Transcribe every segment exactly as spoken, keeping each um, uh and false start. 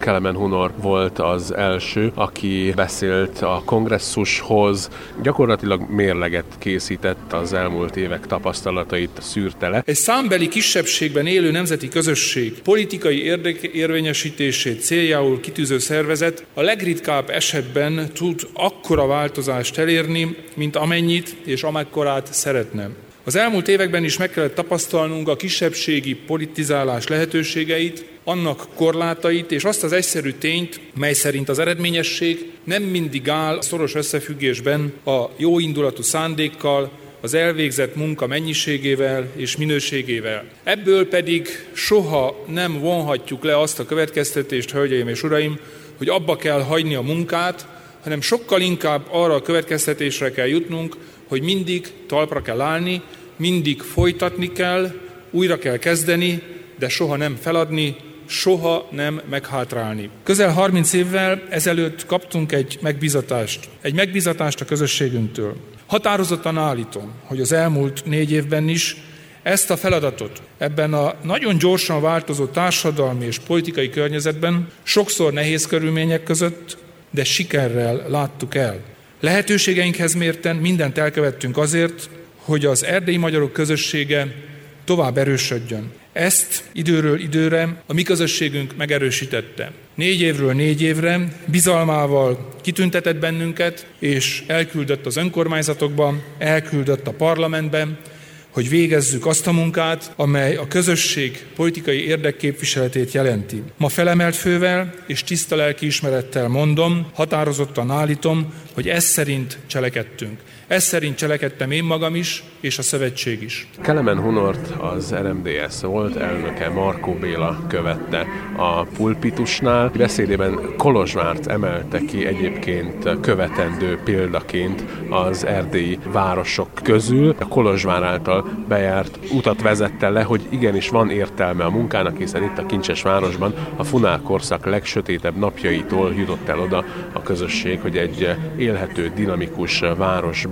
Kelemen Hunor volt az első, aki beszélt a kongresszushoz, gyakorlatilag mérleget készített, az elmúlt évek tapasztalatait szűrte le. Egy számbeli kisebbségben élő nemzeti közösség politikai érdekérvényesítését céljául kitűző szervezet a legritkább esetben tud akkora változást elérni, mint amennyit és amekkorát szeretne. Az elmúlt években is meg kellett tapasztalnunk a kisebbségi politizálás lehetőségeit, annak korlátait és azt az egyszerű tényt, mely szerint az eredményesség nem mindig áll szoros összefüggésben a jóindulatú szándékkal, az elvégzett munka mennyiségével és minőségével. Ebből pedig soha nem vonhatjuk le azt a következtetést, hölgyeim és uraim, hogy abba kell hagyni a munkát, hanem sokkal inkább arra a következtetésre kell jutnunk, hogy mindig talpra kell állni, mindig folytatni kell, újra kell kezdeni, de soha nem feladni, soha nem meghátrálni. Közel harminc évvel ezelőtt kaptunk egy megbízatást, egy megbízatást a közösségünktől. Határozottan állítom, hogy az elmúlt négy évben is ezt a feladatot ebben a nagyon gyorsan változó társadalmi és politikai környezetben sokszor nehéz körülmények között, de sikerrel láttuk el. Lehetőségeinkhez mérten mindent elkövettünk azért, hogy az erdélyi magyarok közössége tovább erősödjön. Ezt időről időre a mi közösségünk megerősítette. Négy évről négy évre bizalmával kitüntetett bennünket, és elküldött az önkormányzatokban, elküldött a parlamentben, hogy végezzük azt a munkát, amely a közösség politikai érdekképviseletét jelenti. Ma felemelt fővel és tiszta lelkiismerettel mondom, határozottan állítom, hogy ez szerint cselekedtünk. Ez szerint cselekedtem én magam is, és a szövetség is. Kelemen Hunort az er em dé es volt elnöke Markó Béla követte a pulpitusnál. Beszédében Kolozsvárt emelte ki egyébként követendő példaként az erdélyi városok közül. A Kolozsvár által bejárt utat vezette le, hogy igenis van értelme a munkának, hiszen itt a kincses városban a Funál korszak legsötétebb napjaitól jutott el oda a közösség, hogy egy élhető, dinamikus városban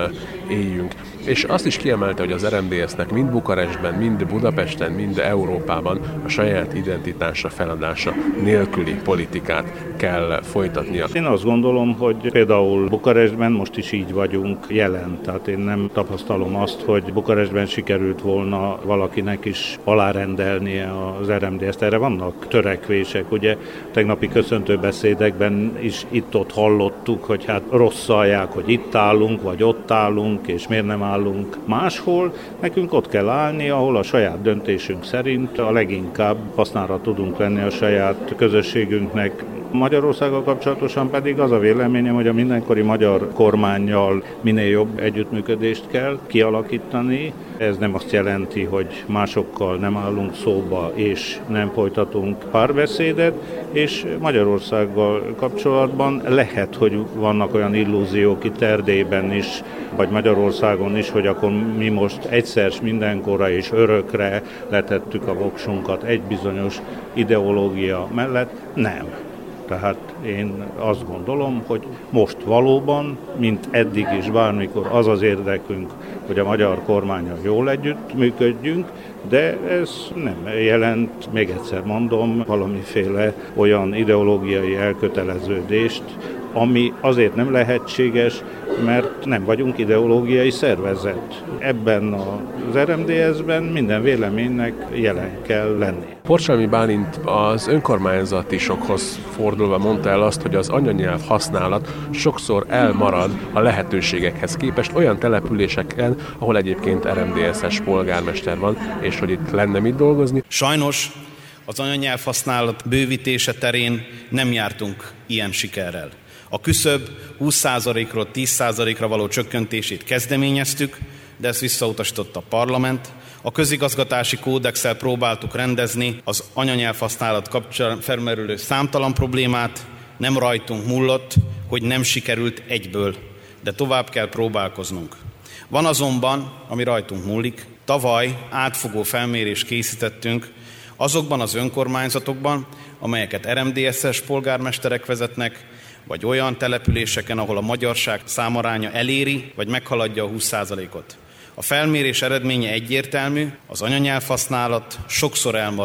éljünk. És azt is kiemelte, hogy az er em dé es-nek mind Bukarestben, mind Budapesten, mind Európában a saját identitása feladása nélküli politikát kell folytatnia. Én azt gondolom, hogy például Bukarestben most is így vagyunk jelen. Tehát én nem tapasztalom azt, hogy Bukarestben sikerült volna valakinek is alárendelnie az er em dé es-t. Erre vannak törekvések. Ugye tegnapi köszöntőbeszédekben is itt-ott hallottuk, hogy hát rosszalják, hogy itt állunk, vagy ott állunk, és miért nem állunk máshol. Nekünk ott kell állni, ahol a saját döntésünk szerint a leginkább hasznára tudunk venni a saját közösségünknek. Magyarországgal kapcsolatosan pedig az a véleményem, hogy a mindenkori magyar kormánnyal minél jobb együttműködést kell kialakítani. Ez nem azt jelenti, hogy másokkal nem állunk szóba és nem folytatunk párbeszédet, és Magyarországgal kapcsolatban lehet, hogy vannak olyan illúziók itt Erdélyben is, vagy Magyarországon is, hogy akkor mi most egyszer mindenkorra és örökre letettük a voksunkat egy bizonyos ideológia mellett. Nem. Tehát én azt gondolom, hogy most valóban, mint eddig is bármikor az az érdekünk, hogy a magyar kormánnyal jól együtt működjünk, de ez nem jelent, még egyszer mondom, valamiféle olyan ideológiai elköteleződést, ami azért nem lehetséges, mert nem vagyunk ideológiai szervezet. Ebben az er em dé es-ben minden véleménynek jelen kell lenni. Porcsalmi Bálint az önkormányzatisokhoz fordulva mondta el azt, hogy az anyanyelv használat sokszor elmarad a lehetőségekhez képest olyan településeken, ahol egyébként er em dé es-es polgármester van, és hogy itt lenne mit dolgozni. Sajnos az anyanyelv használat bővítése terén nem jártunk ilyen sikerrel. A küszöb húsz százalékról tíz százalékra való csökkentését kezdeményeztük, de ezt visszautasította a parlament. A közigazgatási kódexsel próbáltuk rendezni az anyanyelvhasználat kapcsán felmerülő számtalan problémát, nem rajtunk múlott, hogy nem sikerült egyből, de tovább kell próbálkoznunk. Van azonban, ami rajtunk múlik, tavaly átfogó felmérést készítettünk azokban az önkormányzatokban, amelyeket er em dé es-es polgármesterek vezetnek, vagy olyan településeken, ahol a magyarság számaránya eléri, vagy meghaladja a húsz százalékot. A felmérés eredménye egyértelmű, az anyanyelvhasználat sokszor elmarad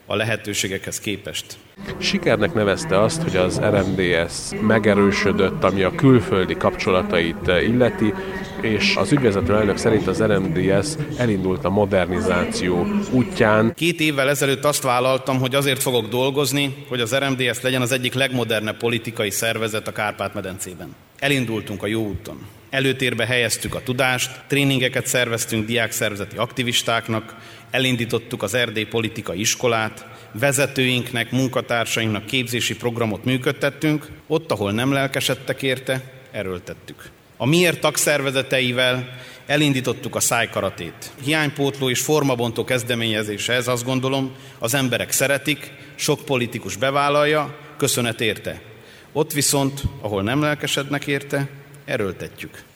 a lehetőségekhez képest. Sikernek nevezte azt, hogy az er em dé es megerősödött, ami a külföldi kapcsolatait illeti, és az ügyvezető elnök szerint az er em dé es elindult a modernizáció útján. Két évvel ezelőtt azt vállaltam, hogy azért fogok dolgozni, hogy az er em dé es legyen az egyik legmodernebb politikai szervezet a Kárpát-medencében. Elindultunk a jó úton. Előtérbe helyeztük a tudást, tréningeket szerveztünk diákszervezeti aktivistáknak, elindítottuk az erdélyi politikai iskolát, vezetőinknek, munkatársainknak képzési programot működtettünk, ott, ahol nem lelkesedtek érte, erőltettük. A Miért tagszervezeteivel elindítottuk a szájkaratét. Hiánypótló és formabontó kezdeményezése ez, azt gondolom, az emberek szeretik, sok politikus bevállalja, köszönet érte. Ott viszont, ahol nem lelkesednek érte, erőltetjük.